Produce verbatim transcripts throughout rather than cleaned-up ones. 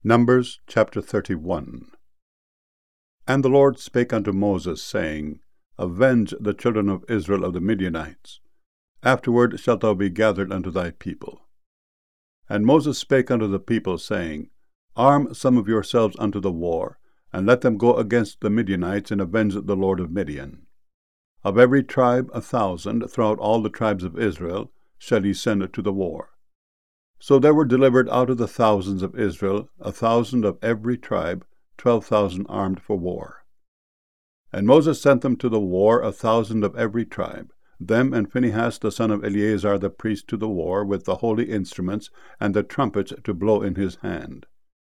Numbers chapter thirty-one. And the Lord spake unto Moses, saying, Avenge the children of Israel of the Midianites. Afterward shalt thou be gathered unto thy people. And Moses spake unto the people, saying, Arm some of yourselves unto the war, and let them go against the Midianites, and avenge the Lord of Midian. Of every tribe a thousand, throughout all the tribes of Israel, shall ye send to the war. So there were delivered out of the thousands of Israel a thousand of every tribe, twelve thousand armed for war. And Moses sent them to the war a thousand of every tribe, them and Phinehas the son of Eleazar the priest to the war, with the holy instruments and the trumpets to blow in his hand.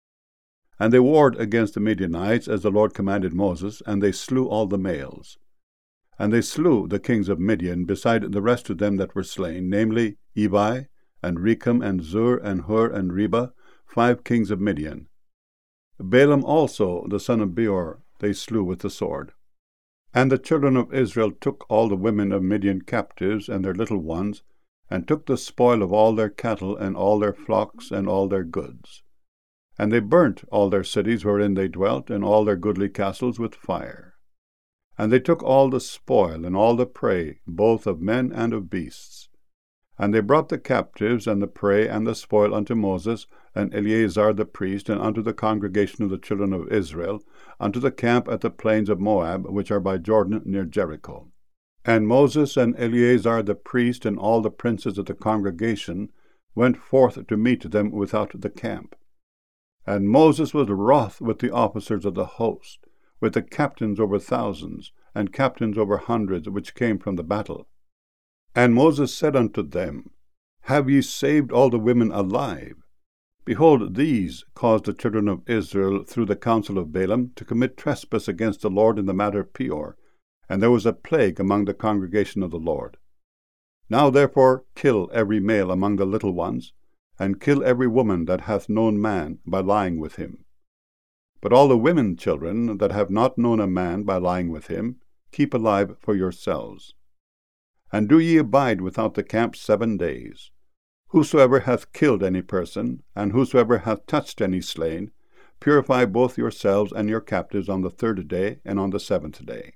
And they warred against the Midianites, as the Lord commanded Moses, and they slew all the males. And they slew the kings of Midian, beside the rest of them that were slain, namely Evi, and Rechem, and Zur, and Hur, and Reba, five kings of Midian. Balaam also, the son of Beor, they slew with the sword. And the children of Israel took all the women of Midian captives, and their little ones, and took the spoil of all their cattle, and all their flocks, and all their goods. And they burnt all their cities wherein they dwelt, and all their goodly castles with fire. And they took all the spoil, and all the prey, both of men and of beasts. And they brought the captives, and the prey, and the spoil unto Moses, and Eleazar the priest, and unto the congregation of the children of Israel, unto the camp at the plains of Moab, which are by Jordan near Jericho. And Moses and Eleazar the priest, and all the princes of the congregation, went forth to meet them without the camp. And Moses was wroth with the officers of the host, with the captains over thousands, and captains over hundreds, which came from the battle. And Moses said unto them, Have ye saved all the women alive? Behold, these caused the children of Israel, through the counsel of Balaam, to commit trespass against the Lord in the matter of Peor, and there was a plague among the congregation of the Lord. Now therefore kill every male among the little ones, and kill every woman that hath known man by lying with him. But all the women children that have not known a man by lying with him, keep alive for yourselves. And do ye abide without the camp seven days. Whosoever hath killed any person, and whosoever hath touched any slain, purify both yourselves and your captives on the third day and on the seventh day.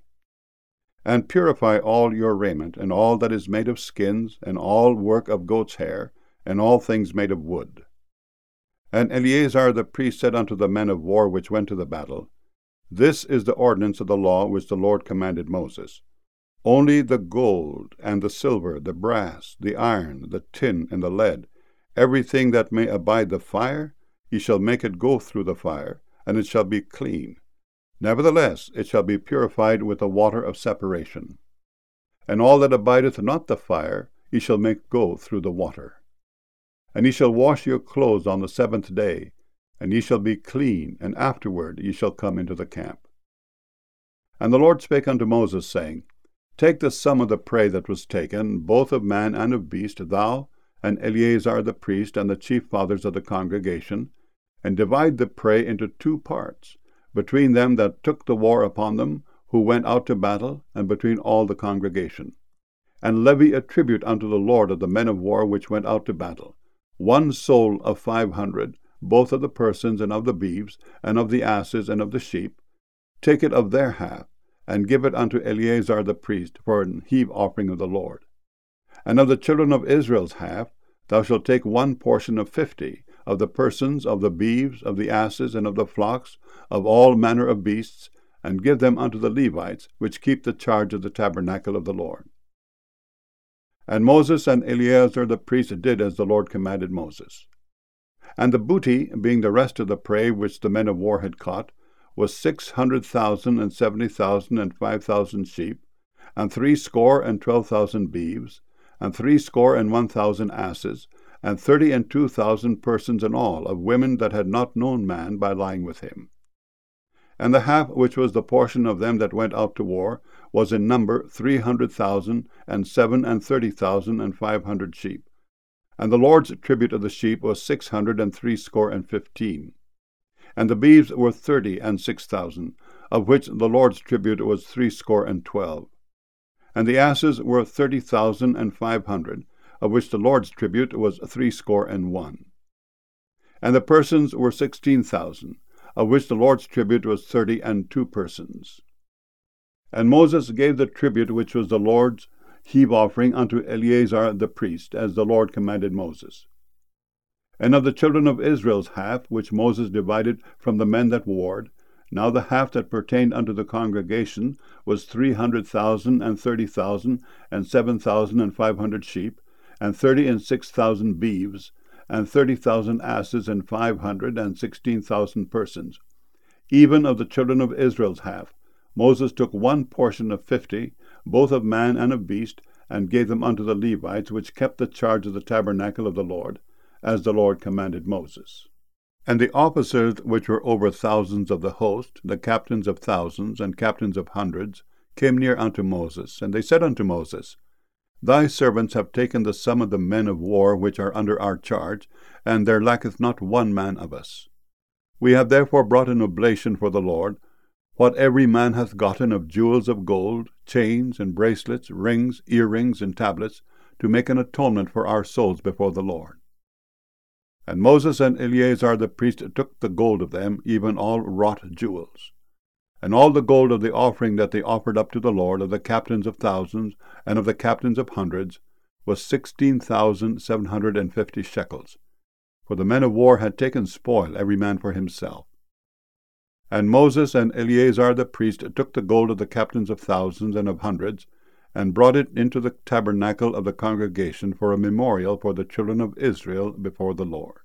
And purify all your raiment, and all that is made of skins, and all work of goat's hair, and all things made of wood. And Eleazar the priest said unto the men of war which went to the battle, This is the ordinance of the law which the Lord commanded Moses. Only the gold, and the silver, the brass, the iron, the tin, and the lead, everything that may abide the fire, ye shall make it go through the fire, and it shall be clean. Nevertheless it shall be purified with the water of separation. And all that abideth not the fire, ye shall make go through the water. And ye shall wash your clothes on the seventh day, and ye shall be clean, and afterward ye shall come into the camp. And the Lord spake unto Moses, saying, Take the sum of the prey that was taken, both of man and of beast, thou, and Eleazar the priest, and the chief fathers of the congregation, and divide the prey into two parts, between them that took the war upon them, who went out to battle, and between all the congregation. And levy a tribute unto the Lord of the men of war which went out to battle, one soul of five hundred, both of the persons, and of the beeves, and of the asses, and of the sheep. Take it of their half, and give it unto Eleazar the priest for an heave offering of the Lord. And of the children of Israel's half, thou shalt take one portion of fifty, of the persons, of the beeves, of the asses, and of the flocks, of all manner of beasts, and give them unto the Levites, which keep the charge of the tabernacle of the Lord. And Moses and Eleazar the priest did as the Lord commanded Moses. And the booty, being the rest of the prey which the men of war had caught, was six hundred thousand and seventy thousand and five thousand sheep, and threescore and twelve thousand beeves, and threescore and one thousand asses, and thirty and two thousand persons in all, of women that had not known man by lying with him. And the half which was the portion of them that went out to war was in number three hundred thousand, and seven and thirty thousand and five hundred sheep. And the Lord's tribute of the sheep was six hundred and threescore and fifteen. And the beeves were thirty and six thousand, of which the Lord's tribute was threescore and twelve. And the asses were thirty thousand and five hundred, of which the Lord's tribute was threescore and one. And the persons were sixteen thousand, of which the Lord's tribute was thirty and two persons. And Moses gave the tribute which was the Lord's heave offering unto Eleazar the priest, as the Lord commanded Moses. And of the children of Israel's half, which Moses divided from the men that warred, now the half that pertained unto the congregation was three hundred thousand, and thirty thousand, and seven thousand, and five hundred sheep, and thirty and six thousand beeves, and thirty thousand asses, and five hundred and sixteen thousand persons. Even of the children of Israel's half, Moses took one portion of fifty, both of man and of beast, and gave them unto the Levites, which kept the charge of the tabernacle of the Lord, as the Lord commanded Moses. And the officers which were over thousands of the host, the captains of thousands, and captains of hundreds, came near unto Moses, and they said unto Moses, Thy servants have taken the sum of the men of war which are under our charge, and there lacketh not one man of us. We have therefore brought an oblation for the Lord, what every man hath gotten of jewels of gold, chains, and bracelets, rings, earrings, and tablets, to make an atonement for our souls before the Lord. And Moses and Eleazar the priest took the gold of them, even all wrought jewels. And all the gold of the offering that they offered up to the Lord, of the captains of thousands, and of the captains of hundreds, was sixteen thousand seven hundred and fifty shekels. For the men of war had taken spoil, every man for himself. And Moses and Eleazar the priest took the gold of the captains of thousands and of hundreds, and brought it into the tabernacle of the congregation for a memorial for the children of Israel before the Lord.